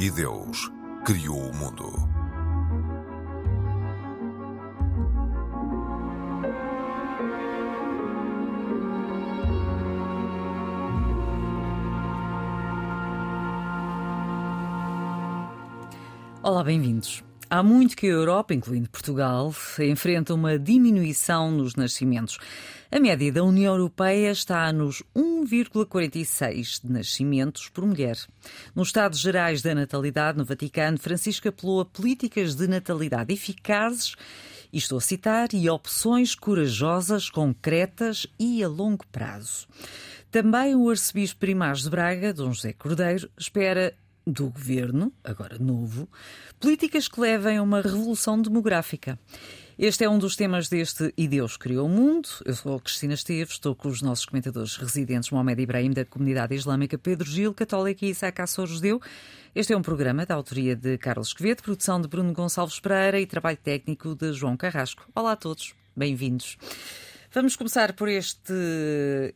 E Deus criou o mundo. Olá, bem-vindos. Há muito que a Europa, incluindo Portugal, enfrenta uma diminuição nos nascimentos. A média da União Europeia está nos 1,46 nascimentos por mulher. Nos Estados Gerais da Natalidade, no Vaticano, Francisco apelou a políticas de natalidade eficazes, e estou a citar, e opções corajosas, concretas e a longo prazo. Também o arcebispo primaz de Braga, Dom José Cordeiro, espera do governo, agora novo, políticas que levem a uma revolução demográfica. Este é um dos temas deste E Deus Criou o Mundo. Eu sou a Cristina Esteves, estou com os nossos comentadores residentes Mohamed Ibrahim, da comunidade islâmica, Pedro Gil, católico, e Isaac Assor, judeu. Este é um programa da autoria de Carlos Quevedo, produção de Bruno Gonçalves Pereira e trabalho técnico de João Carrasco. Olá a todos, bem-vindos. Vamos começar por estes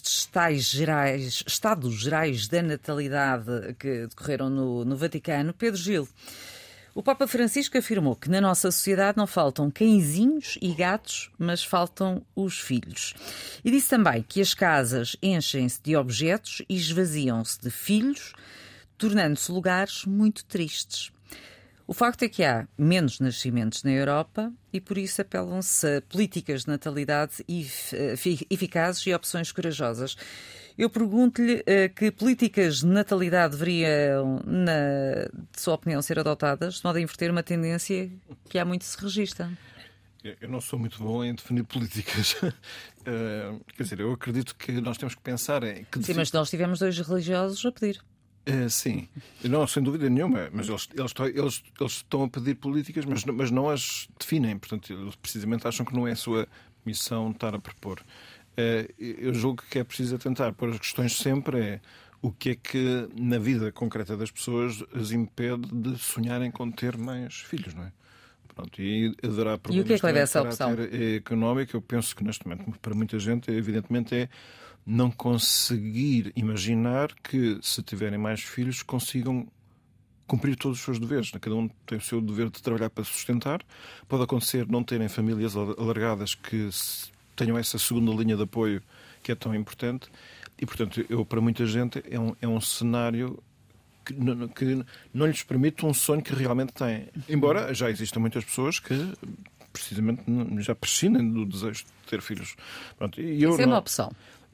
Estados Gerais da Natalidade que decorreram no Vaticano. Pedro Gil, o Papa Francisco afirmou que na nossa sociedade não faltam cãezinhos e gatos, mas faltam os filhos. E disse também que as casas enchem-se de objetos e esvaziam-se de filhos, tornando-se lugares muito tristes. O facto é que há menos nascimentos na Europa e por isso apelam-se a políticas de natalidade eficazes e opções corajosas. Eu pergunto-lhe que políticas de natalidade deveriam, de sua opinião, ser adotadas de modo a inverter uma tendência que há muito se registra. Eu não sou muito bom em definir políticas. Quer dizer, eu acredito que nós temos que pensar em... Sim, mas nós tivemos 2 religiosos a pedir. Sim, não, sem dúvida nenhuma, mas eles estão a pedir políticas, mas não as definem, portanto, eles precisamente acham que não é a sua missão estar a propor. Eu julgo que é preciso tentar pôr as questões sempre o que é que na vida concreta das pessoas as impede de sonharem com ter mais filhos, não é? Pronto, e haverá problemas. E o que é que leva a essa opção? Económico, eu penso que neste momento, para muita gente, evidentemente é não conseguir imaginar que, se tiverem mais filhos, consigam cumprir todos os seus deveres. Cada um tem o seu dever de trabalhar para sustentar. Pode acontecer não terem famílias alargadas que tenham essa segunda linha de apoio que é tão importante. E, portanto, para muita gente é um cenário que não lhes permite um sonho que realmente têm. Embora já existam muitas pessoas que precisamente já prescindem do desejo de ter filhos. Pronto, isso é uma opção.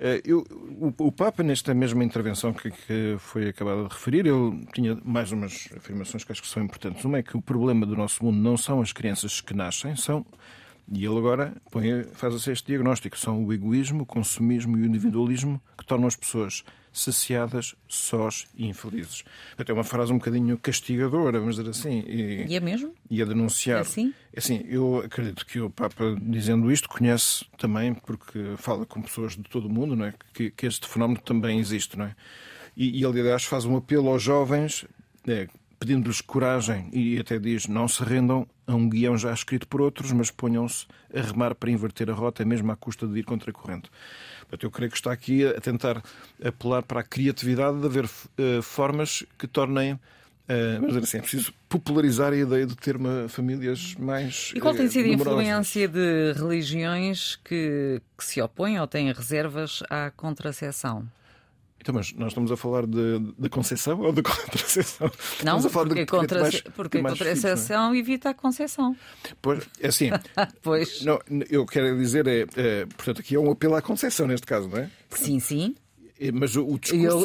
O Papa, nesta mesma intervenção que foi acabada de referir, ele tinha mais umas afirmações que acho que são importantes. Uma é que o problema do nosso mundo não são as crianças que nascem, e ele agora faz este diagnóstico, são o egoísmo, o consumismo e o individualismo que tornam as pessoas saciadas, sós e infelizes. Até uma frase um bocadinho castigadora, vamos dizer assim. E é mesmo? E a denunciar. É assim? Eu acredito que o Papa, dizendo isto, conhece também, porque fala com pessoas de todo o mundo, não é? Que este fenómeno também existe, não é? E ele, aliás, faz um apelo aos jovens, pedindo-lhes coragem, e até diz, não se rendam a um guião já escrito por outros, mas ponham-se a remar para inverter a rota, mesmo à custa de ir contra a corrente. Portanto, eu creio que está aqui a tentar apelar para a criatividade de haver formas que tornem, vamos dizer assim, é preciso popularizar a ideia de ter famílias mais E qual tem sido a numerosas. influência de religiões que se opõem ou têm reservas à contracepção? Então, mas nós estamos a falar de conceição ou de contracepção? Não, porque a contracepção filhos, evita a conceição. Pois, é assim. Pois. Não, eu quero dizer, portanto, aqui é um apelo à conceição, neste caso, não é? Sim. Mas o discurso...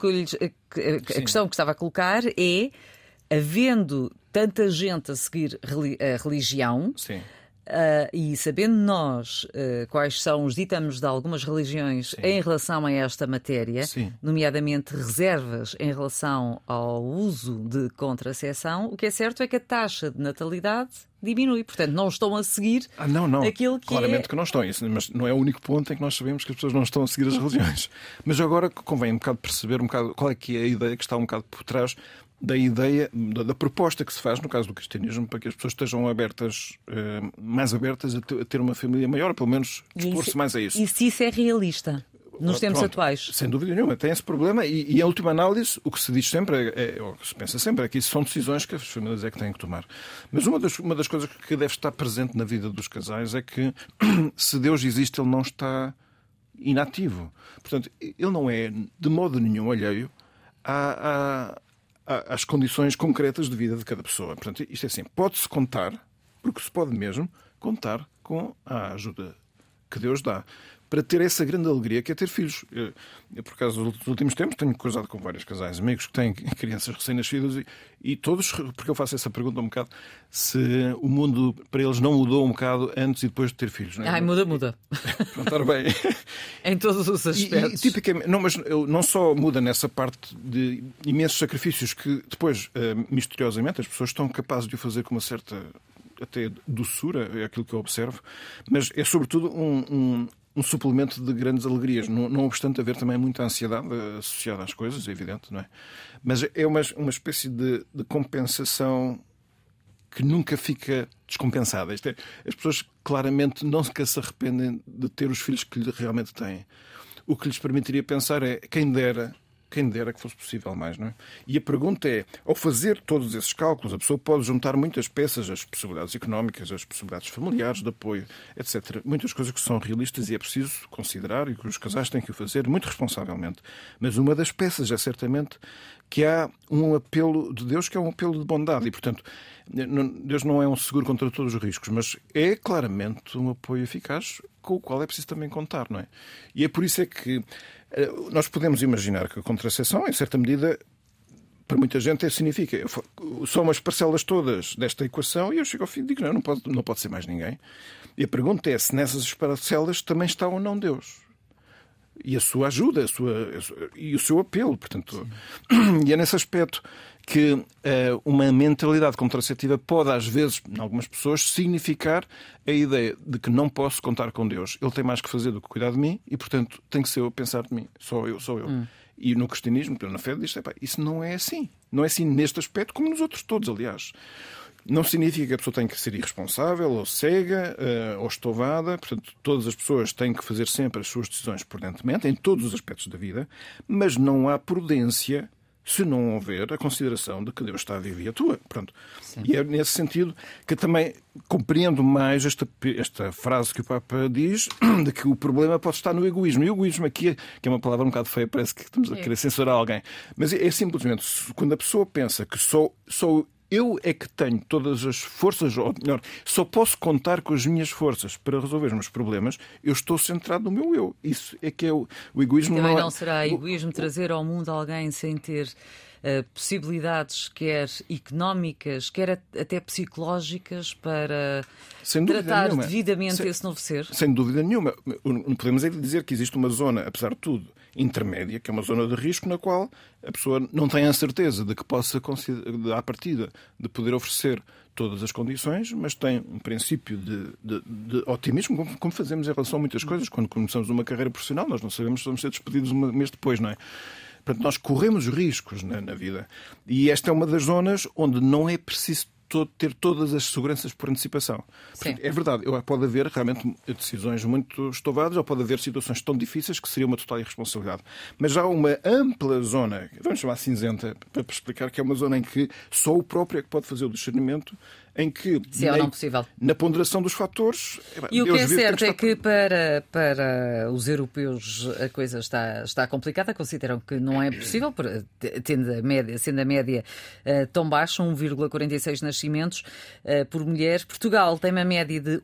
A questão que estava a colocar é, havendo tanta gente a seguir a religião... Sim. E sabendo nós quais são os ditames de algumas religiões em relação a esta matéria, nomeadamente reservas em relação ao uso de contracepção, o que é certo é que a taxa de natalidade diminui. Portanto, não estão a seguir aquilo que claramente que não estão. Isso, mas não é o único ponto em que nós sabemos que as pessoas não estão a seguir as religiões. Mas agora convém um bocado perceber qual é que é a ideia que está um bocado por trás da ideia, da proposta que se faz, no caso do cristianismo, para que as pessoas estejam abertas, mais abertas a ter uma família maior, pelo menos dispor-se mais a isso. E se isso é realista? Nos tempos atuais. Sem dúvida nenhuma, tem esse problema e em última análise, o que se diz sempre, ou o que se pensa sempre, é que isso são decisões que as famílias é que têm que tomar. Mas uma das coisas que deve estar presente na vida dos casais é que se Deus existe, Ele não está inativo. Portanto, Ele não é de modo nenhum alheio às condições concretas de vida de cada pessoa. Portanto, isto é assim, pode-se contar, porque se pode mesmo contar com a ajuda que Deus dá para ter essa grande alegria que é ter filhos. Eu, por acaso, nos últimos tempos tenho cruzado com vários casais, amigos que têm crianças recém-nascidas e todos, porque eu faço essa pergunta um bocado, se o mundo para eles não mudou um bocado antes e depois de ter filhos. Não é? Muda. Pronto, ora bem. Em todos os aspectos. Tipicamente, mas não só muda nessa parte de imensos sacrifícios que depois, misteriosamente, as pessoas estão capazes de o fazer com uma certa até doçura, é aquilo que eu observo, mas é sobretudo um suplemento de grandes alegrias, não obstante haver também muita ansiedade associada às coisas, é evidente, não é? Mas é uma espécie de compensação que nunca fica descompensada. As pessoas claramente não se arrependem de ter os filhos que realmente têm. O que lhes permitiria pensar é quem dera que fosse possível mais, não é? E a pergunta é, ao fazer todos esses cálculos, a pessoa pode juntar muitas peças, as possibilidades económicas, as possibilidades familiares, de apoio, etc. Muitas coisas que são realistas e é preciso considerar e que os casais têm que o fazer muito responsavelmente. Mas uma das peças é certamente que há um apelo de Deus que é um apelo de bondade e, portanto, Deus não é um seguro contra todos os riscos, mas é claramente um apoio eficaz com o qual é preciso também contar, não é? E é por isso é que nós podemos imaginar que a contracepção, em certa medida, para muita gente, significa são as parcelas todas desta equação e eu chego ao fim e digo não pode ser mais ninguém. E a pergunta é se nessas parcelas também está ou não Deus. E a sua ajuda, e o seu apelo, portanto. E é nesse aspecto que uma mentalidade contraceptiva pode, às vezes, em algumas pessoas, significar a ideia de que não posso contar com Deus. Ele tem mais que fazer do que cuidar de mim e, portanto, tem que ser eu a pensar de mim. Sou eu. E no cristianismo, na fé, diz isso não é assim. Não é assim neste aspecto como nos outros todos, aliás. Não significa que a pessoa tem que ser irresponsável, ou cega, ou estouvada. Portanto, todas as pessoas têm que fazer sempre as suas decisões prudentemente, em todos os aspectos da vida, mas não há prudência se não houver a consideração de que Deus está vivo e atua. Pronto. E é nesse sentido que também compreendo mais esta frase que o Papa diz, de que o problema pode estar no egoísmo. E o egoísmo aqui, que é uma palavra um bocado feia, parece que estamos a querer censurar alguém. Mas é simplesmente quando a pessoa pensa que sou eu é que tenho todas as forças, ou melhor, só posso contar com as minhas forças para resolver os meus problemas, eu estou centrado no meu eu. Isso é que é o egoísmo. Também não será egoísmo trazer ao mundo alguém sem ter possibilidades, quer económicas, quer até psicológicas, para tratar devidamente esse novo ser? Sem dúvida nenhuma. Não podemos dizer que existe uma zona, apesar de tudo, intermédia, que é uma zona de risco na qual a pessoa não tem a certeza de que possa, à partida, de poder oferecer todas as condições, mas tem um princípio de otimismo, como fazemos em relação a muitas coisas. Quando começamos uma carreira profissional, nós não sabemos se vamos ser despedidos um mês depois, não é? Portanto, nós corremos riscos na vida. E esta é uma das zonas onde não é preciso ter todas as seguranças por antecipação. Portanto, é verdade, pode haver realmente decisões muito estouvadas, ou pode haver situações tão difíceis que seria uma total irresponsabilidade. Mas há uma ampla zona, vamos chamar cinzenta, para explicar que é uma zona em que só o próprio é que pode fazer o discernimento, em que, se é ou não possível, na ponderação dos fatores... E o que é certo é que para os europeus a coisa está complicada, consideram que não é possível, sendo a média tão baixa, 1,46 nascimentos por mulher. Portugal tem uma média de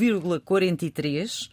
1,43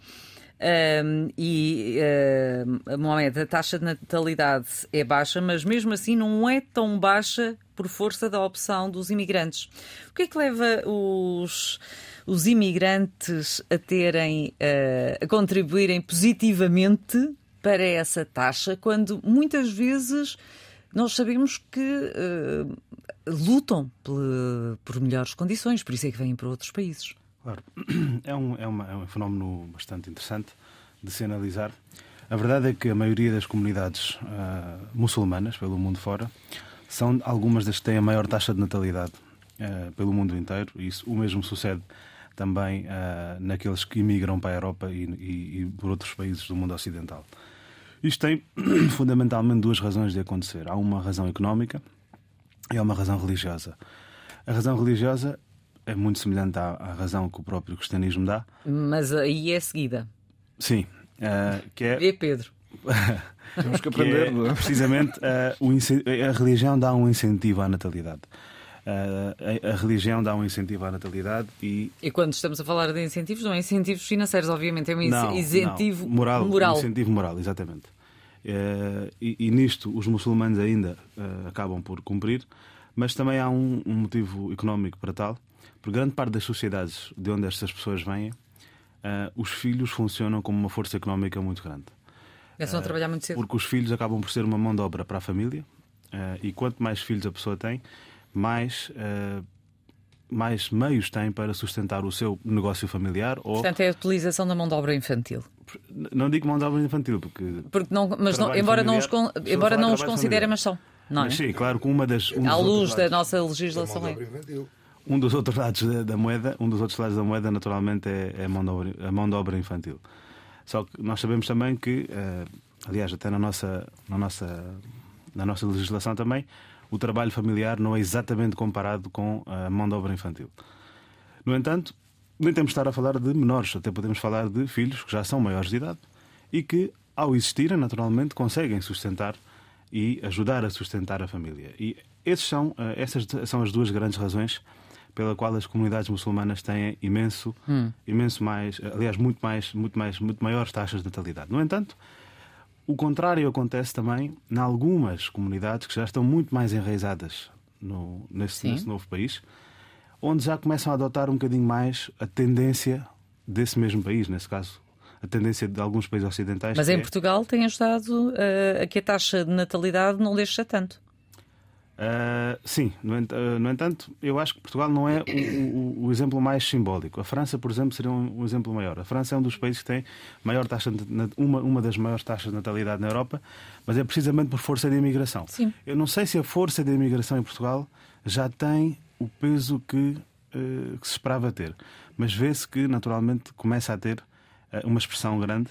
Mohamed, a taxa de natalidade é baixa, mas mesmo assim não é tão baixa por força da opção dos imigrantes. O que é que leva os imigrantes a contribuírem positivamente para essa taxa, quando muitas vezes nós sabemos que lutam por melhores condições, por isso é que vêm para outros países? Claro, é um fenómeno bastante interessante de se analisar. A verdade é que a maioria das comunidades muçulmanas pelo mundo fora são algumas das que têm a maior taxa de natalidade pelo mundo inteiro. E o mesmo sucede também naqueles que imigram para a Europa e por outros países do mundo ocidental. Isto tem fundamentalmente duas razões de acontecer. Há uma razão económica e há uma razão religiosa. A razão religiosa é muito semelhante à razão que o próprio cristianismo dá. Mas aí é seguida. Sim. Que é... Vê, Pedro. Temos que aprender. Que é, precisamente, a religião dá um incentivo à natalidade. A religião dá um incentivo à natalidade e quando estamos a falar de incentivos, não é incentivos financeiros, obviamente, é um incentivo moral. Um incentivo moral, exatamente. E nisto os muçulmanos ainda acabam por cumprir, mas também há um motivo económico para tal, porque grande parte das sociedades de onde estas pessoas vêm, os filhos funcionam como uma força económica muito grande. Começam a trabalhar muito cedo. Porque os filhos acabam por ser uma mão de obra para a família, e quanto mais filhos a pessoa tem, mais meios tem para sustentar o seu negócio familiar. Portanto, é a utilização da mão de obra infantil. Não digo mão de obra infantil, porque embora não os considerem, mas são. Não é? Mas sim, claro que uma das. À luz da nossa legislação é. Um dos outros lados da moeda, naturalmente, é a mão de obra infantil. Só que nós sabemos também que, aliás, até na nossa legislação também, o trabalho familiar não é exatamente comparado com a mão de obra infantil. No entanto, nem temos de estar a falar de menores, até podemos falar de filhos que já são maiores de idade e que, ao existirem, naturalmente, conseguem sustentar e ajudar a sustentar a família. E essas são as duas grandes razões pela qual as comunidades muçulmanas têm imenso mais, aliás, muito maiores taxas de natalidade. No entanto, o contrário acontece também em algumas comunidades que já estão muito mais enraizadas nesse novo país, onde já começam a adotar um bocadinho mais a tendência desse mesmo país, nesse caso, a tendência de alguns países ocidentais. Mas em Portugal tem ajudado a que a taxa de natalidade não deixe tanto. Sim, no entanto, eu acho que Portugal não é o exemplo mais simbólico. A França, por exemplo, seria um exemplo maior. A França é um dos países que tem maior taxa uma das maiores taxas de natalidade na Europa, mas é precisamente por força de imigração. Sim. Eu não sei se a força de imigração em Portugal já tem o peso que se esperava ter, mas vê-se que naturalmente começa a ter uma expressão grande.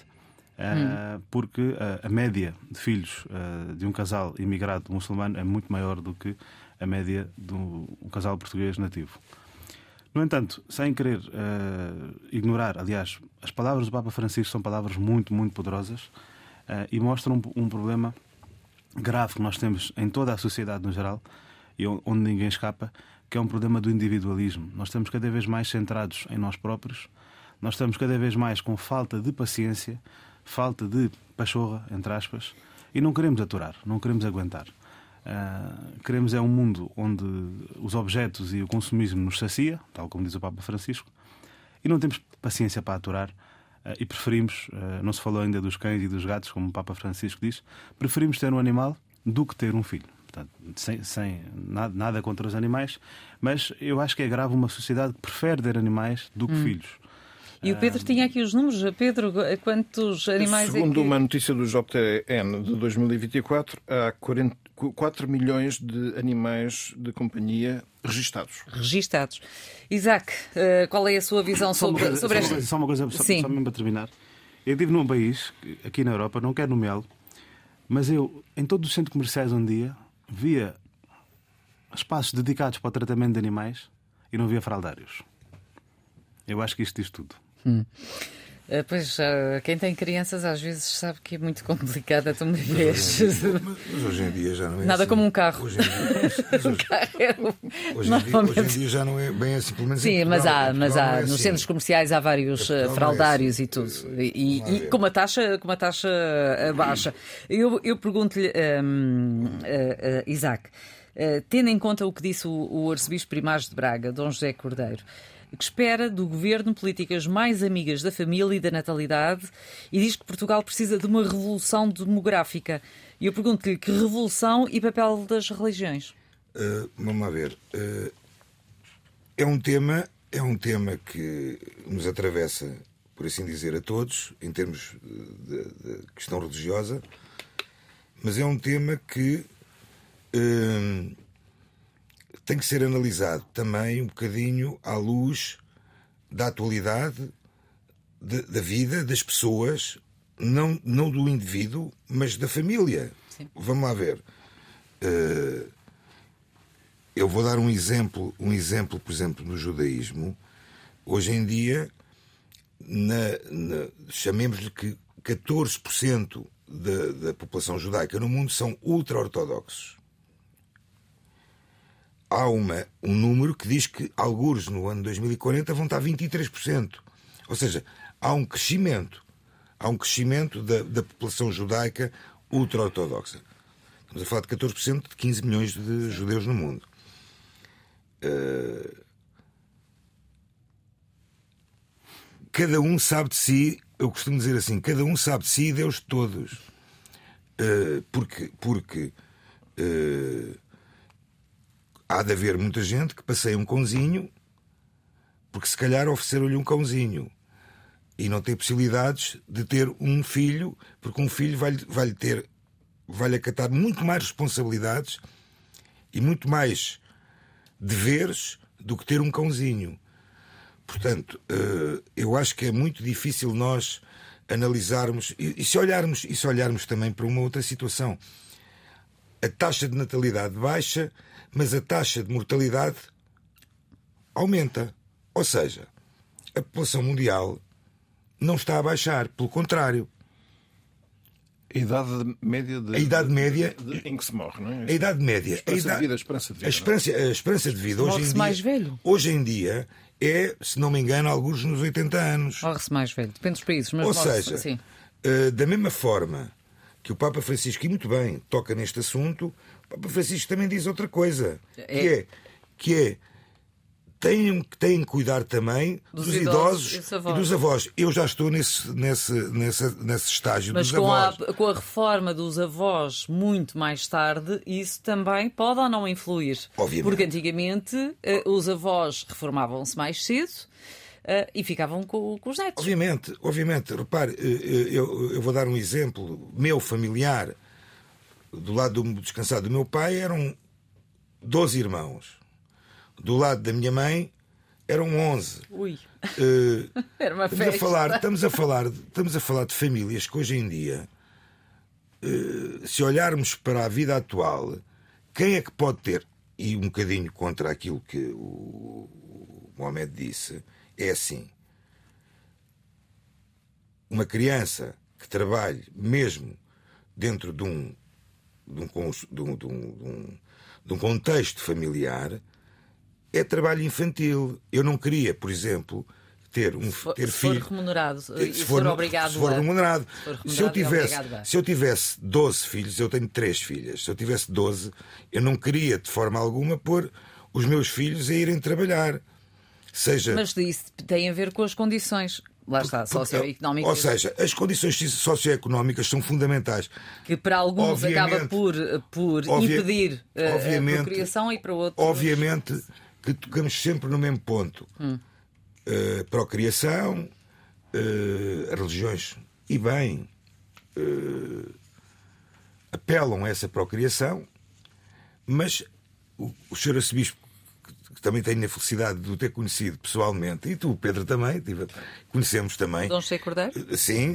Porque a média de filhos de um casal imigrado muçulmano é muito maior do que a média de um casal português nativo. No entanto, sem querer ignorar, aliás, as palavras do Papa Francisco são palavras muito, muito poderosas e mostram um problema grave que nós temos em toda a sociedade no geral e onde ninguém escapa, que é um problema do individualismo. Nós estamos cada vez mais centrados em nós próprios, nós estamos cada vez mais com falta de paciência, falta de pachorra, entre aspas, e não queremos aturar, não queremos aguentar. Queremos um mundo onde os objetos e o consumismo nos sacia, tal como diz o Papa Francisco, e não temos paciência para aturar e preferimos, não se falou ainda dos cães e dos gatos, como o Papa Francisco diz, preferimos ter um animal do que ter um filho. Portanto, sem nada contra os animais, mas eu acho que é grave uma sociedade que prefere ter animais do que filhos. E o Pedro tinha aqui os números. Pedro, quantos animais Segundo uma notícia do JTN de 2024, há 4 milhões de animais de companhia registados. Isaac, qual é a sua visão sobre esta... Só uma coisa, só mesmo para terminar. Eu estive num país, aqui na Europa, não quero nomeá-lo, mas eu, em todos os centros comerciais um dia, via espaços dedicados para o tratamento de animais e não via fraldários. Eu acho que isto diz tudo. Pois, quem tem crianças às vezes sabe que é muito complicado a tomar vez. Mas hoje em dia já não é nada assim. Como um carro. Hoje em dia já não é bem assim, pelo menos. Sim, mas há é nos assim. centros comerciais há vários fraldários e tudo. E com uma taxa baixa. Eu pergunto-lhe, Isaac, tendo em conta o que disse o arcebispo Primaz de Braga, Dom José Cordeiro, que espera do governo políticas mais amigas da família e da natalidade, e diz que Portugal precisa de uma revolução demográfica. E eu pergunto-lhe que revolução e papel das religiões. Vamos lá ver. É um tema que nos atravessa, por assim dizer, a todos, em termos de questão religiosa, mas é um tema que tem que ser analisado também um bocadinho à luz da atualidade da vida das pessoas não do indivíduo, mas da família. Sim. Vamos lá ver. Eu vou dar um exemplo, por exemplo, no judaísmo. Hoje em dia, chamemos-lhe que 14% da população judaica no mundo são ultra-ortodoxos. Há um número que diz que, algures no ano 2040, vão estar 23%. Ou seja, há um crescimento da população judaica ultra-ortodoxa. Estamos a falar de 14% de 15 milhões de judeus no mundo. Cada um sabe de si, eu costumo dizer assim, cada um sabe de si e Deus de todos. Porque há de haver muita gente que passeia um cãozinho porque se calhar ofereceram-lhe um cãozinho e não tem possibilidades de ter um filho, porque um filho vai-lhe acatar muito mais responsabilidades e muito mais deveres do que ter um cãozinho. Portanto, eu acho que é muito difícil nós analisarmos e se olharmos também para uma outra situação. A taxa de natalidade baixa, mas a taxa de mortalidade aumenta. Ou seja, a população mundial não está a baixar, pelo contrário. A idade média em que se morre, não é? A idade média. A esperança de vida. A esperança de vida hoje em dia é, se não me engano, alguns nos 80 anos. Morre-se mais velho, depende dos países. Mas ou seja, assim. Da mesma forma que o Papa Francisco, e muito bem, toca neste assunto, o Papa Francisco também diz outra coisa, que é têm que cuidar também dos idosos e dos avós. Eu já estou nesse estágio dos avós. Mas com a reforma dos avós muito mais tarde, isso também pode ou não influir? Obviamente. Porque antigamente os avós reformavam-se mais cedo e ficavam com os netos. Obviamente. Repare, eu vou dar um exemplo meu familiar. Do lado do descansado do meu pai eram 12 irmãos. Do lado da minha mãe eram 11. Ui. Era uma festa. Estamos a falar de famílias que hoje em dia, se olharmos para a vida atual, quem é que pode ter, e um bocadinho contra aquilo que o Mohamed disse, é assim: uma criança que trabalhe mesmo dentro de um contexto familiar é trabalho infantil. Eu não queria, por exemplo, ter filho. For remunerado, se for obrigado. Se for remunerado. Se eu tivesse 12 filhos, eu tenho 3 filhas. Se eu tivesse 12, eu não queria de forma alguma pôr os meus filhos a irem trabalhar. Mas isso tem a ver com as condições. Lá está, socioeconómicas. Ou seja, as condições socioeconómicas são fundamentais. Que para alguns acaba por impedir a procriação e para outros. Obviamente que tocamos sempre no mesmo ponto. Procriação, as religiões, e bem, apelam a essa procriação, mas o Sr. Arcebispo, que também tenho a felicidade de o ter conhecido pessoalmente, e tu, Pedro, também, conhecemos também. Dom José Cordeiro? Sim,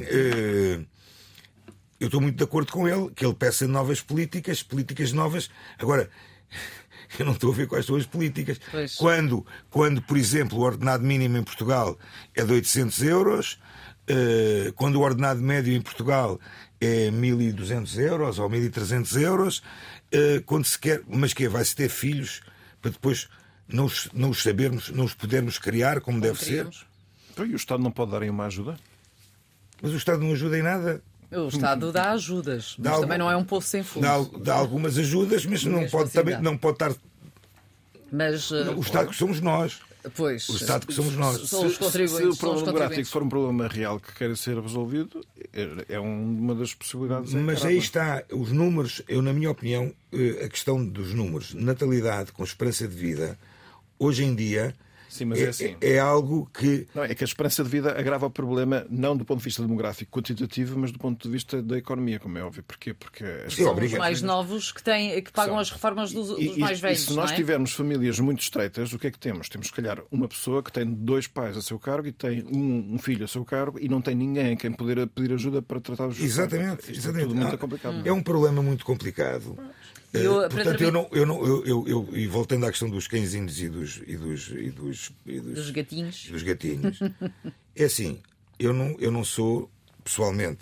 eu estou muito de acordo com ele, que ele peça novas políticas novas. Agora, eu não estou a ver quais são as políticas. Quando, por exemplo, o ordenado mínimo em Portugal é de 800 euros, quando o ordenado médio em Portugal é 1.200 euros ou 1.300 euros, quando se quer, mas que vai-se ter filhos para depois não os podermos criar como deve ser. Então, e o Estado não pode dar aí uma ajuda? Mas o Estado não ajuda em nada. O Estado dá ajudas, mas também não é um poço sem fundos. Dá algumas ajudas, mas não pode estar. Mas o Estado que somos nós. Pois, o Estado que somos nós. São os contribuintes. Se o problema demográfico for um problema real que quer ser resolvido, é uma das possibilidades. Mas aí está, os números, na minha opinião, a questão dos números, natalidade com esperança de vida, hoje em dia Sim, mas é assim. É algo que... Não, é que a esperança de vida agrava o problema não do ponto de vista demográfico, quantitativo, mas do ponto de vista da economia, como é óbvio. Porquê? Porque são os mais novos que pagam as reformas dos mais velhos. E se nós tivermos famílias muito estreitas, o que é que temos? Temos, se calhar, uma pessoa que tem 2 pais a seu cargo e tem um filho a seu cargo e não tem ninguém a quem poder pedir ajuda para tratar os filhos. Exatamente. É tudo muito complicado. É um problema muito complicado. Portanto, e voltando à questão dos cãezinhos e dos gatinhos, é assim, eu não sou pessoalmente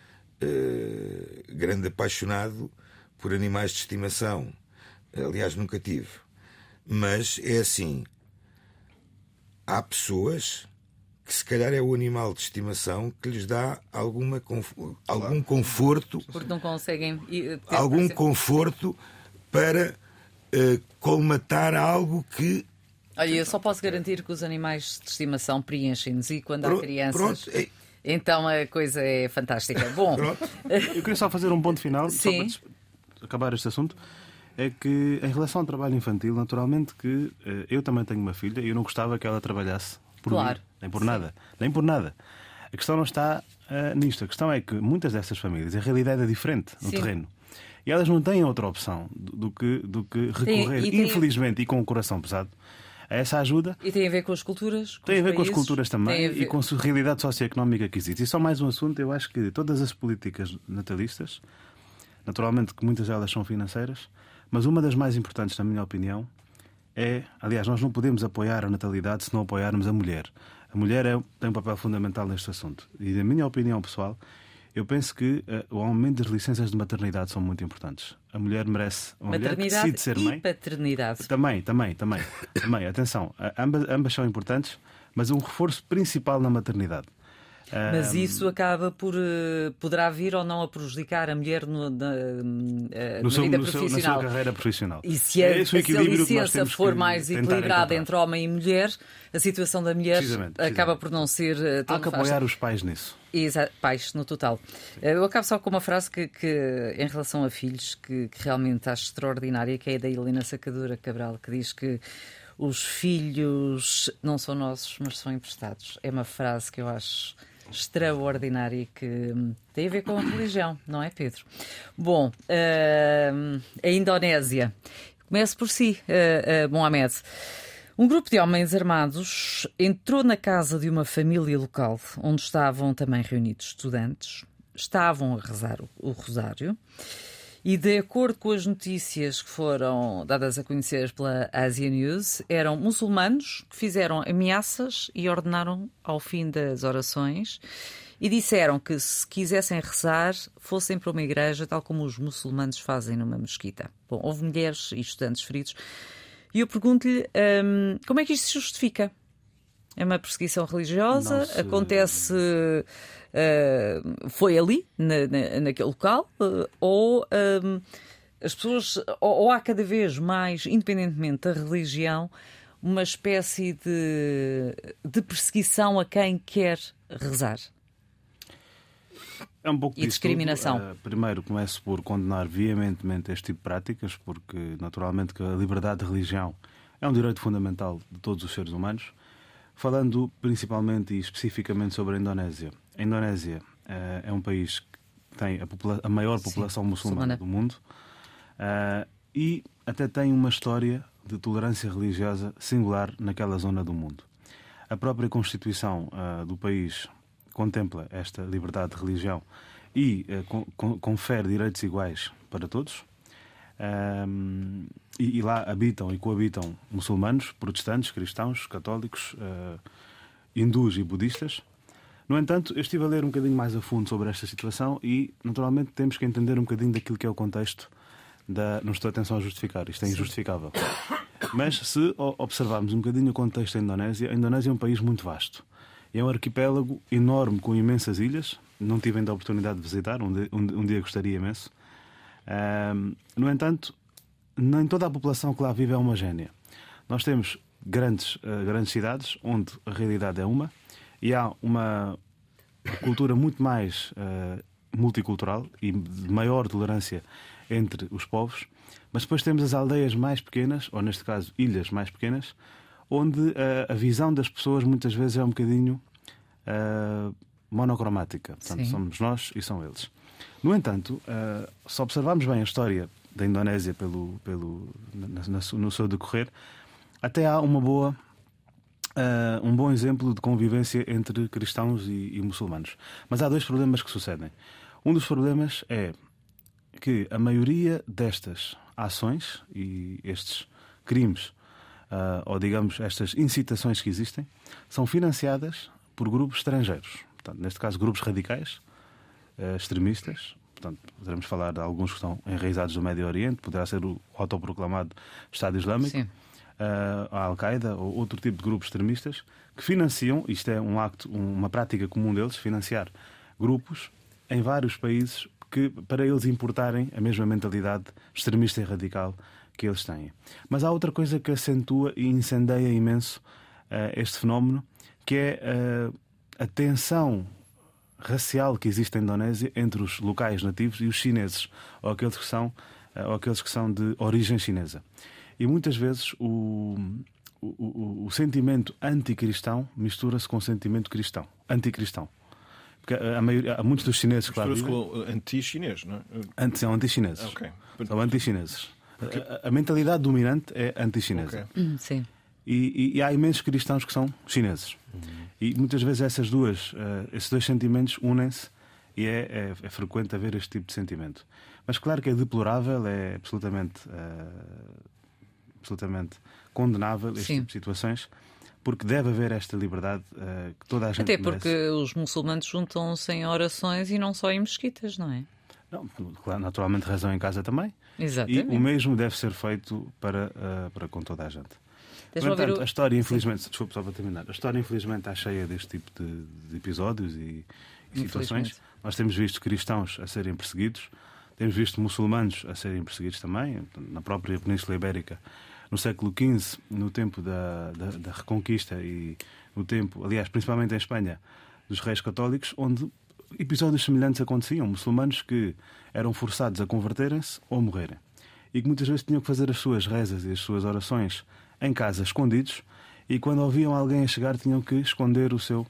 grande apaixonado por animais de estimação. Aliás, nunca tive. Mas é assim, há pessoas que se calhar é o animal de estimação que lhes dá algum conforto, porque não conseguem algum conforto para colmatar algo que... Olha, eu só posso garantir que os animais de estimação preenchem-nos, e quando há crianças... Então a coisa é fantástica. Bom, eu queria só fazer um ponto final, sim, só para acabar este assunto. É que em relação ao trabalho infantil, naturalmente que eu também tenho uma filha e eu não gostava que ela trabalhasse por mim, nem por nada. Nem por nada. A questão não está nisto. A questão é que muitas dessas famílias, a realidade é diferente no terreno. E elas não têm outra opção do que recorrer, infelizmente, e com o coração pesado, a essa ajuda. E tem a ver com as culturas? Tem a ver com as culturas também e com a realidade socioeconómica que existe. E só mais um assunto, eu acho que todas as políticas natalistas, naturalmente que muitas delas são financeiras, mas uma das mais importantes, na minha opinião, aliás, nós não podemos apoiar a natalidade se não apoiarmos a mulher. A mulher tem um papel fundamental neste assunto. E, na minha opinião pessoal, eu penso que o aumento das licenças de maternidade são muito importantes. A mulher merece... Uma mulher que decide ser mãe. E paternidade. Também. Atenção, ambas são importantes, mas um reforço principal na maternidade. Mas isso acaba poderá vir ou não a prejudicar a mulher na vida profissional. Na sua carreira profissional. E se a licença for mais equilibrada entre homem e mulher, a situação da mulher acaba por não ser tão Há que apoiar os pais nisso. Exato, pais no total. Eu acabo só com uma frase que em relação a filhos, que realmente acho extraordinária, que é da Helena Sacadura Cabral, que diz que os filhos não são nossos, mas são emprestados. É uma frase que eu acho extraordinária e que tem a ver com a religião, não é, Pedro? Bom, a Indonésia. Começo por si, Mohamed. Um grupo de homens armados entrou na casa de uma família local, onde estavam também reunidos estudantes. Estavam a rezar o rosário. E, de acordo com as notícias que foram dadas a conhecer pela Asia News, eram muçulmanos que fizeram ameaças e ordenaram ao fim das orações e disseram que, se quisessem rezar, fossem para uma igreja, tal como os muçulmanos fazem numa mesquita. Bom, houve mulheres e estudantes feridos. E eu pergunto-lhe como é que isto se justifica? É uma perseguição religiosa? Acontece... foi ali, naquele local, ou as pessoas, ou há cada vez mais, independentemente da religião, uma espécie de perseguição a quem quer rezar? É um pouco e discriminação. Primeiro começo por condenar veementemente este tipo de práticas, porque naturalmente que a liberdade de religião é um direito fundamental de todos os seres humanos. Falando principalmente e especificamente sobre a Indonésia. A Indonésia é um país que tem a maior população muçulmana do mundo e até tem uma história de tolerância religiosa singular naquela zona do mundo. A própria Constituição do país contempla esta liberdade de religião e confere direitos iguais para todos. E lá habitam e coabitam muçulmanos, protestantes, cristãos, católicos, hindus e budistas. No entanto, eu estive a ler um bocadinho mais a fundo sobre esta situação e, naturalmente, temos que entender um bocadinho daquilo que é o contexto não estou atenção a justificar, isto é injustificável. Mas se observarmos um bocadinho o contexto da Indonésia, a Indonésia é um país muito vasto. É um arquipélago enorme com imensas ilhas. Não tive ainda a oportunidade de visitar, um dia gostaria imenso. No entanto, nem toda a população que lá vive é homogénea. Nós temos grandes cidades onde a realidade é uma e há uma cultura muito mais multicultural e de maior tolerância entre os povos, mas depois temos as aldeias mais pequenas, ou neste caso ilhas mais pequenas, onde a visão das pessoas muitas vezes é um bocadinho monocromática. Portanto, somos nós e são eles. No entanto, se observarmos bem a história da Indonésia no seu decorrer, até há um bom exemplo de convivência entre cristãos e muçulmanos. Mas há dois problemas que sucedem. Um dos problemas é que a maioria destas ações e estes crimes, ou digamos estas incitações que existem, são financiadas por grupos estrangeiros. Portanto, neste caso, grupos radicais, extremistas. Portanto, poderemos falar de alguns que estão enraizados no Médio Oriente, poderá ser o autoproclamado Estado Islâmico, a Al-Qaeda ou outro tipo de grupos extremistas que financiam, isto é uma prática comum deles, financiar grupos em vários países para eles importarem a mesma mentalidade extremista e radical que eles têm. Mas há outra coisa que acentua e incendeia imenso este fenómeno, que é a tensão racial que existe na Indonésia entre os locais nativos e os chineses, ou aqueles que são de origem chinesa. E muitas vezes o sentimento anticristão mistura-se com o sentimento cristão, anticristão. Porque há muitos dos chineses que lá vivem... Mistura-se com anti-chinês, não é? São anti-chineses. Okay. São anti-chineses. A mentalidade dominante é anti-chinesa. Okay. Sim. E há imensos cristãos que são chineses. E muitas vezes esses dois sentimentos unem-se e é frequente haver este tipo de sentimento. Mas claro que é deplorável, é absolutamente condenável este tipo de situações, porque deve haver esta liberdade que toda a gente merece. Até porque os muçulmanos juntam-se em orações e não só em mesquitas, não é? Não, claro, naturalmente rezam em casa também. Exatamente. E o mesmo deve ser feito para com toda a gente. No entanto, a história, infelizmente, desculpe só para terminar, a história infelizmente está cheia deste tipo de episódios e situações. Nós temos visto cristãos a serem perseguidos, temos visto muçulmanos a serem perseguidos também, na própria Península Ibérica, no século XV, no tempo da Reconquista e no tempo, aliás, principalmente em Espanha, dos reis católicos, onde episódios semelhantes aconteciam, muçulmanos que eram forçados a converterem-se ou morrerem. E que muitas vezes tinham que fazer as suas rezas e as suas orações em casa, escondidos, e quando ouviam alguém a chegar tinham que esconder o seu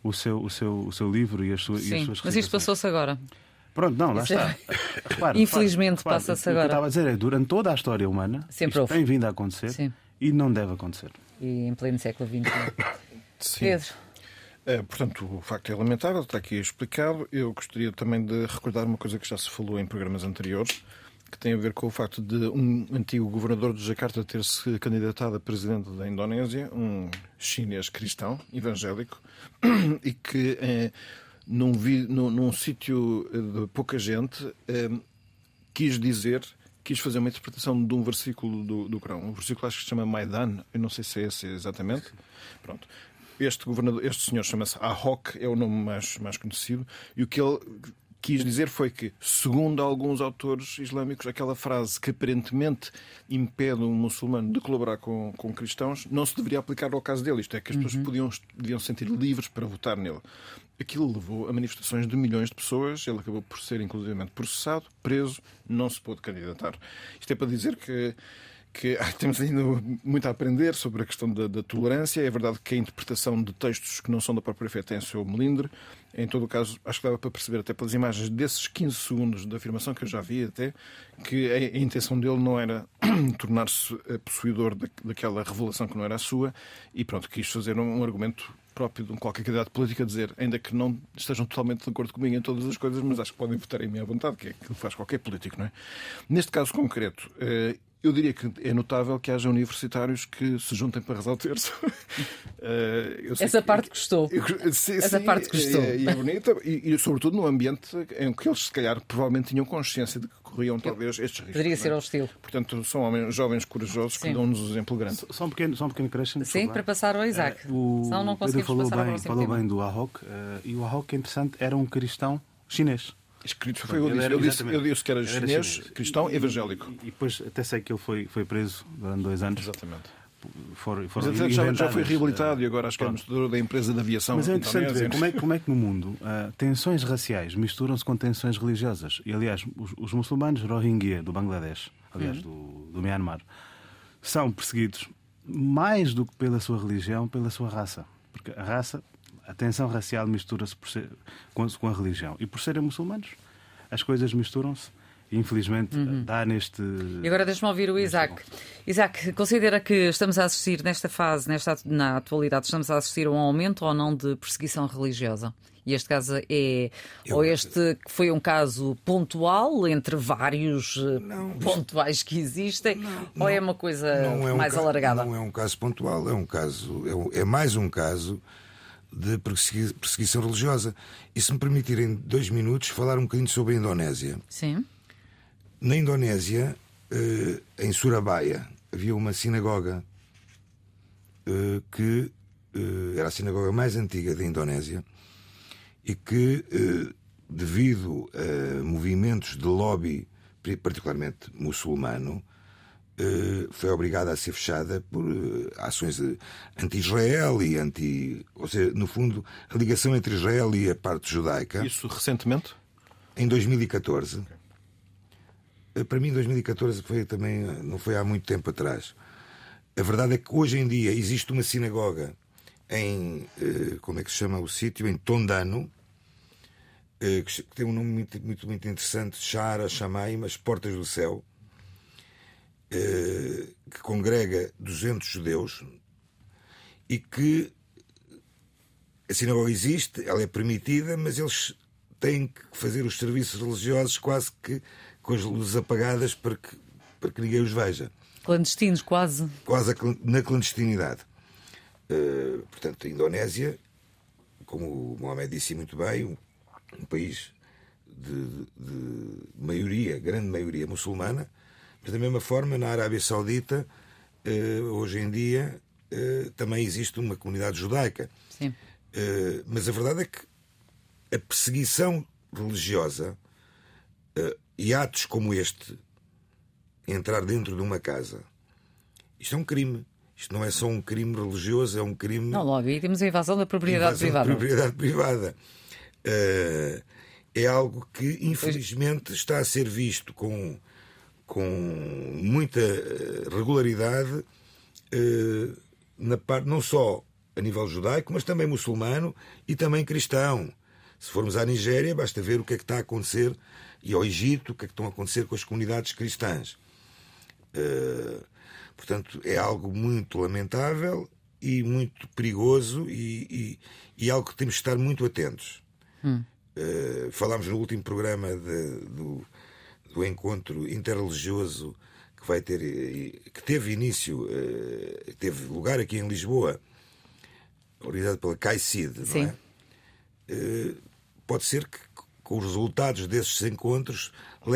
livro e as suas mas isto passou-se agora. Pronto, não, lá está. Infelizmente passa-se agora. O que eu estava a dizer é, durante toda a história humana, sempre isto tem vindo a acontecer e não deve acontecer. E em pleno século XXI. Sim. Pedro. Portanto, o facto é lamentável, está aqui explicado. Eu gostaria também de recordar uma coisa que já se falou em programas anteriores, que tem a ver com o facto de um antigo governador de Jakarta ter-se candidatado a presidente da Indonésia, um chinês cristão, evangélico, e que num sítio de pouca gente quis fazer uma interpretação de um versículo do Corão. Um versículo acho que se chama Maidan, eu não sei se é esse exatamente. Pronto. Este senhor chama-se Ahok, é o nome mais conhecido, e o que ele quis dizer foi que, segundo alguns autores islâmicos, aquela frase que aparentemente impede um muçulmano de colaborar com cristãos não se deveria aplicar ao caso dele. Isto é, que as pessoas deviam se sentir livres para votar nele. Aquilo levou a manifestações de milhões de pessoas. Ele acabou por ser, inclusivamente, processado, preso, não se pôde candidatar. Isto é para dizer que temos ainda muito a aprender sobre a questão da tolerância. É verdade que a interpretação de textos que não são da própria fé tem o seu melindre. Em todo o caso, acho que dava para perceber até pelas imagens desses 15 segundos de afirmação que eu já vi até, que a intenção dele não era tornar-se possuidor daquela revelação que não era a sua e pronto, quis fazer um argumento próprio de qualquer candidato político a dizer, ainda que não estejam totalmente de acordo comigo em todas as coisas, mas acho que podem votar em mim à vontade, que é aquilo que faz qualquer político, não é? Neste caso concreto, eu diria que é notável que haja universitários que se juntem para rezar o terço. Essa parte gostou. Essa parte gostou. E é bonita, e sobretudo no ambiente em que eles, se calhar, provavelmente tinham consciência de que corriam talvez estes riscos. Poderia ser hostil. Portanto, são jovens corajosos que dão-nos um exemplo grande. Só um pequeno crescimento. Sim, para passar ao Isaac. Senão não conseguimos passar ao falou bem do Ahok, e o Ahok, é interessante, era um cristão chinês. Eu disse que era chinês, cristão, evangélico. E depois até sei que ele foi preso durante 2 anos. Exatamente. Já foi reabilitado e agora acho que é administrador da empresa de aviação. Mas é interessante ver como é que no mundo tensões raciais misturam-se com tensões religiosas. E aliás, os muçulmanos Rohingya do Bangladesh, aliás do Myanmar, são perseguidos mais do que pela sua religião, pela sua raça. Porque a tensão racial mistura-se com a religião. E por serem muçulmanos, as coisas misturam-se. E, infelizmente, dá neste... E agora deixa-me ouvir o Isaac. Isaac, considera que estamos a assistir nesta fase, na atualidade, estamos a assistir a um aumento ou não de perseguição religiosa? E este caso este foi um caso pontual, entre vários pontuais que existem, ou é uma coisa mais alargada? Não é um caso pontual, é mais um caso de perseguição religiosa. E se me permitirem 2 minutos falar um bocadinho sobre a Indonésia. Sim. Na Indonésia, em Surabaya, havia uma sinagoga que era a sinagoga mais antiga da Indonésia e que, devido a movimentos de lobby, particularmente muçulmano, foi obrigada a ser fechada por ações anti-Israel e ou seja, no fundo, a ligação entre Israel e a parte judaica. Isso recentemente? Em 2014. Para mim, 2014 não foi há muito tempo atrás. A verdade é que hoje em dia existe uma sinagoga em, como é que se chama o sítio? Em Tondano, que tem um nome muito interessante, Shara Shamayim, as Portas do Céu, que congrega 200 judeus e que a sinagoga existe, ela é permitida, mas eles têm que fazer os serviços religiosos quase que com as luzes apagadas para que ninguém os veja. Clandestinos, quase. Quase na clandestinidade. Portanto, a Indonésia, como o Mohamed disse muito bem, um país de maioria, grande maioria muçulmana, mas da mesma forma, na Arábia Saudita, hoje em dia, também existe uma comunidade judaica. Sim. Mas a verdade é que a perseguição religiosa e atos como este, entrar dentro de uma casa, isto é um crime. Isto não é só um crime religioso, é um crime... Não, logo aí temos a invasão da propriedade privada. É algo que, infelizmente, está a ser visto com muita regularidade na parte, não só a nível judaico, mas também muçulmano e também cristão. Se formos à Nigéria, basta ver o que é que está a acontecer, e ao Egito, o que é que estão a acontecer com as comunidades cristãs. Portanto, é algo muito lamentável e muito perigoso e algo que temos de estar muito atentos. Falámos no último programa do encontro interreligioso que teve início, teve lugar aqui em Lisboa, organizado pela CAICID, não é? Pode ser que com os resultados desses encontros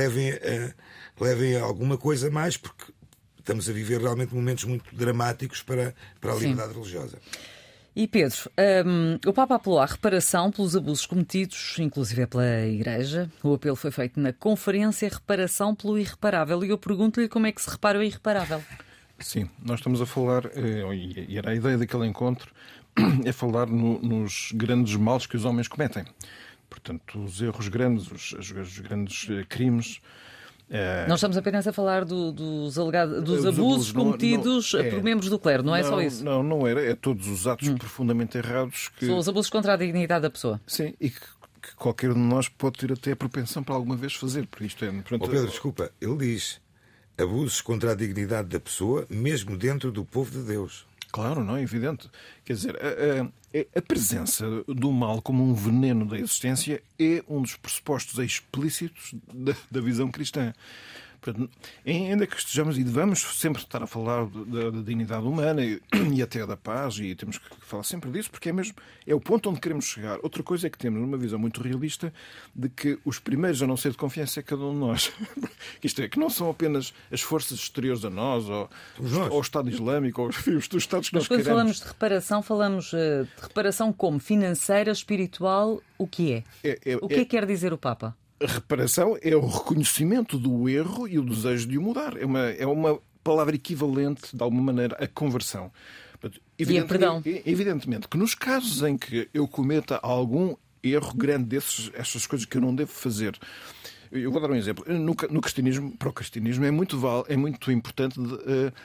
levem a alguma coisa mais, porque estamos a viver realmente momentos muito dramáticos para a liberdade religiosa. E Pedro, o Papa apelou à reparação pelos abusos cometidos, inclusive pela Igreja. O apelo foi feito na conferência Reparação pelo Irreparável. E eu pergunto-lhe como é que se repara o irreparável. Sim, nós estamos a falar, e era a ideia daquele encontro, é falar nos grandes males que os homens cometem. Portanto, os erros grandes, os grandes crimes. Não estamos apenas a falar dos abusos cometidos por membros do clero, não é só isso? Não era. É todos os atos profundamente errados que... São os abusos contra a dignidade da pessoa. Sim, e que qualquer um de nós pode ter até a propensão para alguma vez fazer. Porque isto é... Pedro, desculpa, ele diz abusos contra a dignidade da pessoa, mesmo dentro do povo de Deus. Claro, não é evidente. Quer dizer, a presença do mal como um veneno da existência é um dos pressupostos explícitos da visão cristã. Portanto, ainda que estejamos e devamos sempre estar a falar da dignidade humana e até da paz, e temos que falar sempre disso, porque é o ponto onde queremos chegar. Outra coisa é que temos uma visão muito realista de que os primeiros a não ser de confiança é cada um de nós. Isto é, que não são apenas as forças exteriores a nós, ou o Estado Islâmico, ou os Estados que nós queremos. Quando falamos de reparação, falamos de reparação como financeira, espiritual, o que é? O que quer dizer o Papa? A reparação é o reconhecimento do erro e o desejo de o mudar. É uma palavra equivalente, de alguma maneira, à conversão. Evidentemente que nos casos em que eu cometa algum erro grande estas coisas que eu não devo fazer. Eu vou dar um exemplo. No cristianismo, para o cristianismo, é muito importante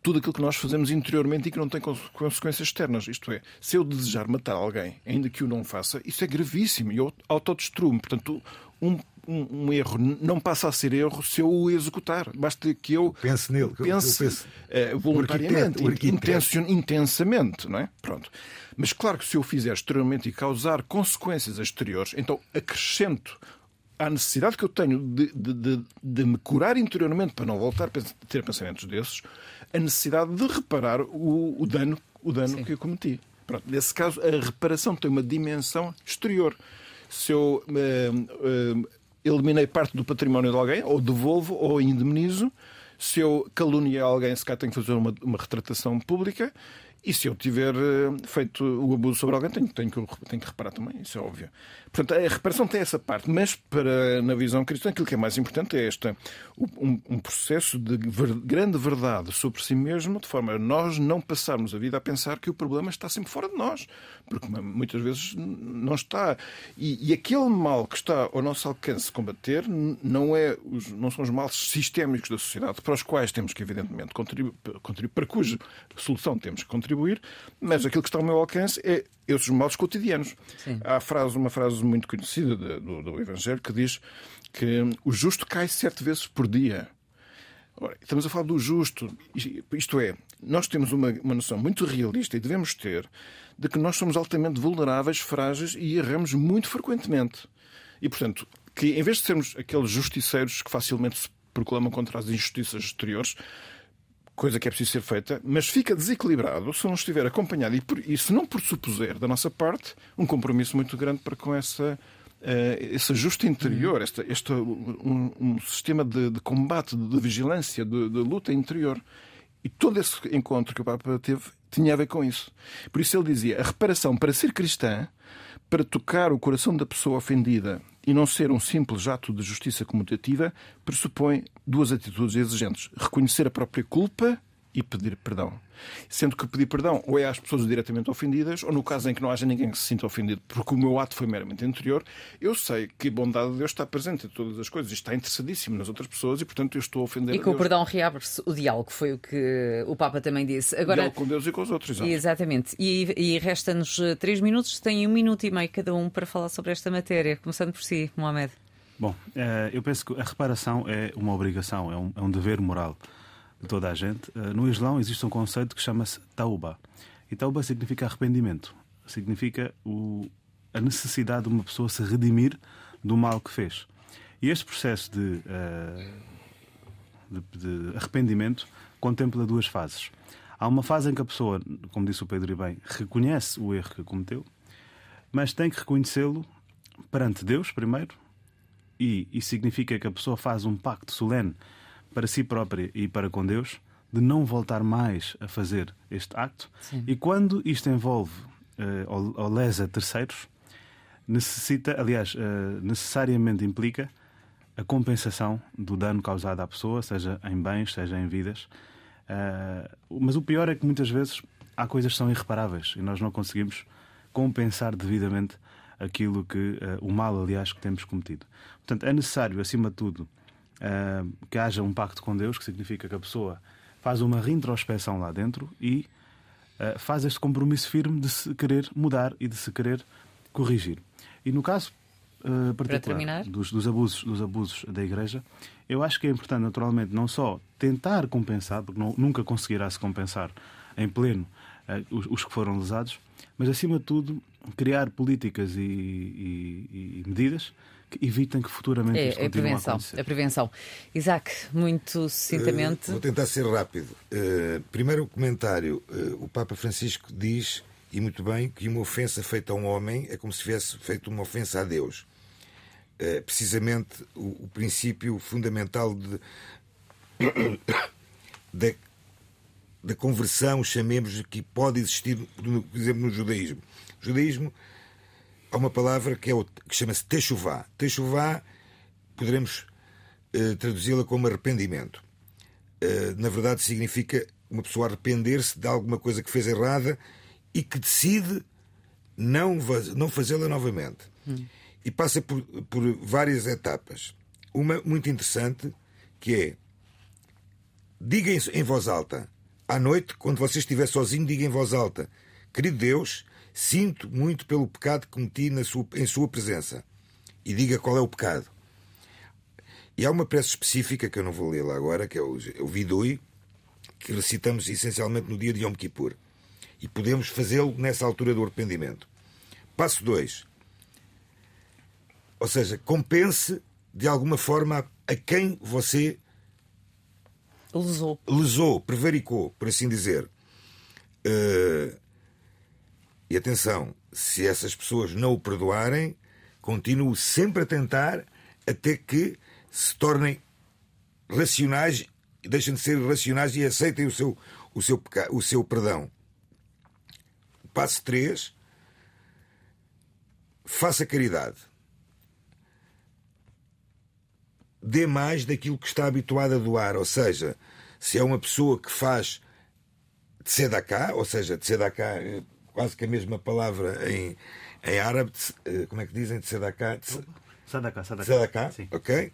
tudo aquilo que nós fazemos interiormente e que não tem consequências externas. Isto é, se eu desejar matar alguém, ainda que o não faça, isso é gravíssimo e eu autodestruo-me. Portanto, um erro não passa a ser erro se eu o executar. Basta que eu pense nele, voluntariamente, intensamente, não é? Pronto. Mas claro que se eu fizer exteriormente e causar consequências exteriores, então acrescento à necessidade que eu tenho de me curar interiormente para não voltar a ter pensamentos desses, a necessidade de reparar o dano que eu cometi. Pronto. Nesse caso, a reparação tem uma dimensão exterior. Se eu eliminei parte do património de alguém, ou devolvo, ou indemnizo. Se eu caluniei alguém, se calhar tenho que fazer uma retratação pública. E se eu tiver feito o abuso sobre alguém, tenho que reparar também, isso é óbvio. Portanto, a reparação tem essa parte, mas na visão cristã, aquilo que é mais importante é um processo de grande verdade sobre si mesmo, de forma a nós não passarmos a vida a pensar que o problema está sempre fora de nós, porque muitas vezes não está. E aquele mal que está ao nosso alcance combater não são os males sistémicos da sociedade, para os quais temos que, evidentemente, contribuir, para cuja solução temos que contribuir, mas aquilo que está ao meu alcance é esses males cotidianos. Sim. Há uma frase muito conhecida do Evangelho que diz que o justo cai 7 vezes por dia. Ora, estamos a falar do justo, isto é, nós temos uma noção muito realista e devemos ter de que nós somos altamente vulneráveis, frágeis e erramos muito frequentemente. E, portanto, que em vez de sermos aqueles justiceiros que facilmente se proclamam contra as injustiças exteriores, coisa que é preciso ser feita, mas fica desequilibrado se não estiver acompanhado e se não pressupuser da nossa parte um compromisso muito grande para com esse ajuste interior, um sistema de combate, de vigilância, de luta interior. E todo esse encontro que o Papa teve tinha a ver com isso. Por isso ele dizia, a reparação para ser cristã, para tocar o coração da pessoa ofendida e não ser um simples ato de justiça comutativa, pressupõe 2 atitudes exigentes. Reconhecer a própria culpa e pedir perdão. Sendo que pedir perdão ou é às pessoas diretamente ofendidas, ou no caso em que não haja ninguém que se sinta ofendido porque o meu ato foi meramente interior, eu sei que a bondade de Deus está presente em todas as coisas e está interessadíssimo nas outras pessoas e, portanto, eu estou a ofender a Deus. E com o perdão reabre-se o diálogo, foi o que o Papa também disse. Agora, diálogo com Deus e com os outros, exato. Exatamente. E resta-nos 3 minutos, tem 1 minuto e meio cada um para falar sobre esta matéria. Começando por si, Mohamed. Bom, eu penso que a reparação é uma obrigação, é um dever moral de toda a gente. No Islão existe um conceito que chama-se tauba. E tauba significa arrependimento. Significa a necessidade de uma pessoa se redimir do mal que fez. E este processo de arrependimento contempla 2 fases. Há uma fase em que a pessoa, como disse o Pedro e bem, reconhece o erro que cometeu, mas tem que reconhecê-lo perante Deus primeiro, e isso significa que a pessoa faz um pacto solene para si própria e para com Deus, de não voltar mais a fazer este acto. Sim. E quando isto envolve ou lesa terceiros, necessariamente implica a compensação do dano causado à pessoa, seja em bens, seja em vidas. Mas o pior é que muitas vezes há coisas que são irreparáveis e nós não conseguimos compensar devidamente aquilo que o mal, aliás, que temos cometido. Portanto, é necessário, acima de tudo, que haja um pacto com Deus, que significa que a pessoa faz uma reintrospeção lá dentro e faz este compromisso firme de se querer mudar e de se querer corrigir. E no caso particular dos abusos da Igreja, eu acho que é importante, naturalmente, não só tentar compensar, porque nunca conseguirá se compensar em pleno os que foram lesados, mas, acima de tudo, criar políticas e medidas que evitem que futuramente isto continue a acontecer. A prevenção. Isaac, muito sucintamente. Vou tentar ser rápido. Primeiro o comentário. O Papa Francisco diz, e muito bem, que uma ofensa feita a um homem é como se tivesse feito uma ofensa a Deus. Precisamente o princípio fundamental da conversão, chamemos, que pode existir, por exemplo, no judaísmo. No judaísmo há uma palavra que chama-se techuvá. Techuvá poderemos traduzi-la como arrependimento. Na verdade significa uma pessoa arrepender-se de alguma coisa que fez errada e que decide não fazê-la novamente. E passa por várias etapas. Uma muito interessante, que é: diga em voz alta, à noite, quando você estiver sozinho, diga em voz alta: querido Deus, sinto muito pelo pecado que cometi em sua presença. E diga qual é o pecado. E há uma prece específica, que eu não vou ler lá agora, que é o Vidui, que recitamos essencialmente no dia de Yom Kippur. E podemos fazê-lo nessa altura do arrependimento. Passo 2. Ou seja, compense de alguma forma a quem você lesou, prevaricou, por assim dizer. E atenção, se essas pessoas não o perdoarem, continue sempre a tentar até que se tornem racionais, deixem de ser irracionais e aceitem o seu perdão. Passo 3. Faça caridade. Dê mais daquilo que está habituado a doar. Ou seja, se é uma pessoa que faz tzedakah, ou seja, tzedakah é quase que a mesma palavra em árabe, como é que dizem tzedakah? Tzedakah, sim. Ok?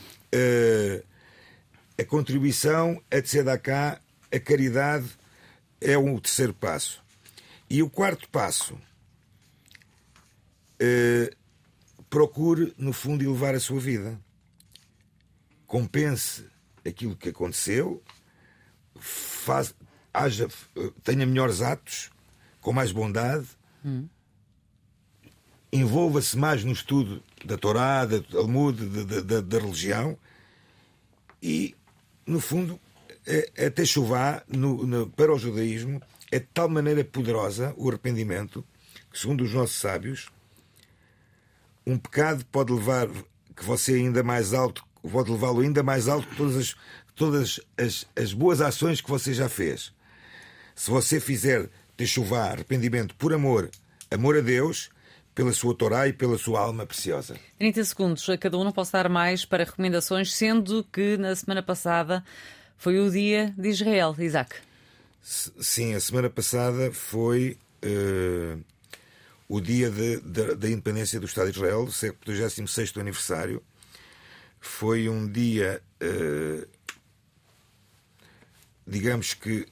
A contribuição, a tzedakah, a caridade é o terceiro passo. E o quarto passo, procure, no fundo, elevar a sua vida. Compense aquilo que aconteceu, tenha melhores atos, com mais bondade, envolva-se mais no estudo da Torá, da Talmud, da religião e, no fundo, a Teshuvá, para o judaísmo, é de tal maneira poderosa o arrependimento que, segundo os nossos sábios, um pecado pode levar que você ainda mais alto, pode levá-lo ainda mais alto que todas as boas ações que você já fez. Se você fizer Teshuvá, arrependimento por amor a Deus, pela sua Torá e pela sua alma preciosa. 30 segundos a cada um, não posso dar mais para recomendações, sendo que na semana passada foi o dia de Israel. Isaac. Sim, a semana passada foi o dia da independência do Estado de Israel, o 76º aniversário. Foi um dia, digamos que,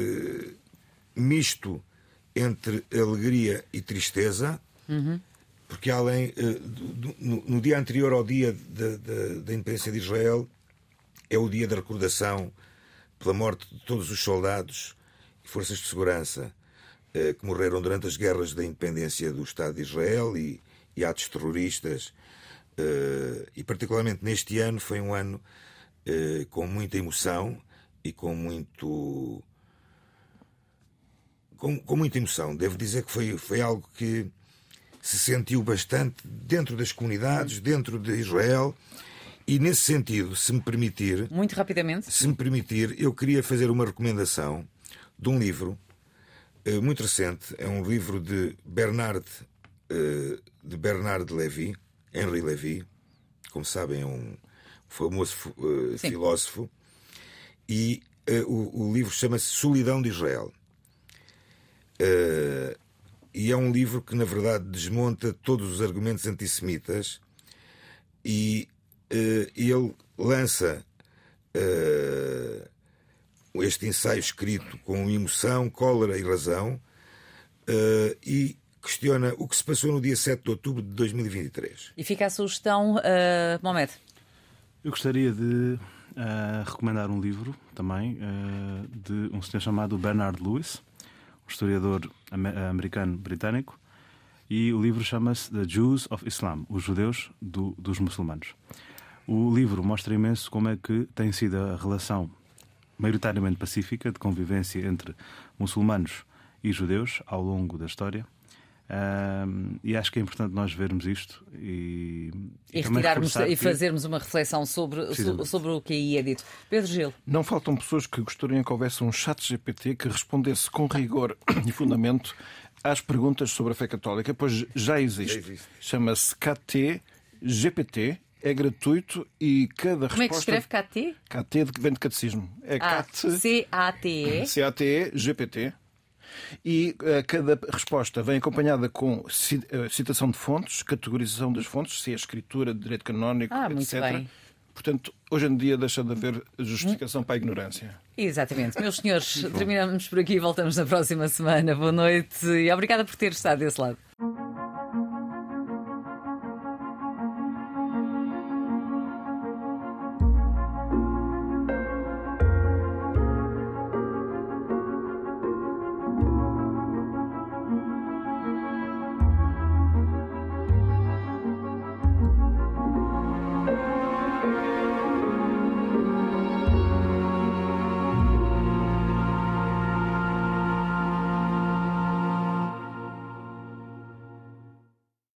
misto entre alegria e tristeza, porque além, no dia anterior ao dia da independência de Israel, é o dia da recordação pela morte de todos os soldados e forças de segurança que morreram durante as guerras da independência do Estado de Israel e atos terroristas. E particularmente neste ano foi um ano com muita emoção e com muita emoção. Devo dizer que foi algo que se sentiu bastante dentro das comunidades, dentro de Israel. E nesse sentido, se me permitir... Muito rapidamente. Se me permitir, eu queria fazer uma recomendação de um livro muito recente. É um livro de Bernard Lévy, Henri Lévy. Como sabem, é um famoso filósofo. E o livro chama-se Solidão de Israel. E é um livro que, na verdade, desmonta todos os argumentos antissemitas e ele lança este ensaio escrito com emoção, cólera e razão e questiona o que se passou no dia 7 de outubro de 2023. E fica a sugestão, Mohamed. Eu gostaria de recomendar um livro também de um senhor chamado Bernard Lewis, um historiador americano-britânico, e o livro chama-se The Jews of Islam, os judeus dos muçulmanos. O livro mostra imenso como é que tem sido a relação maioritariamente pacífica de convivência entre muçulmanos e judeus ao longo da história. E acho que é importante nós vermos isto e retirarmos e fazermos uma reflexão sobre o que aí é dito. Pedro Gil. Não faltam pessoas que gostariam que houvesse um chat GPT que respondesse com rigor e fundamento às perguntas sobre a fé católica, pois já existe. Chama-se KT GPT. É gratuito e cada resposta... Como é que se escreve KT? KT vem de catecismo. É C-A-T-E. C-A-T-E GPT. E cada resposta vem acompanhada com citação de fontes, categorização das fontes, se é escritura, direito canónico, muito etc. bem. Portanto, hoje em dia deixa de haver justificação para a ignorância. Exatamente. Meus senhores, terminamos por aqui e voltamos na próxima semana. Boa noite e obrigada por ter estado desse lado.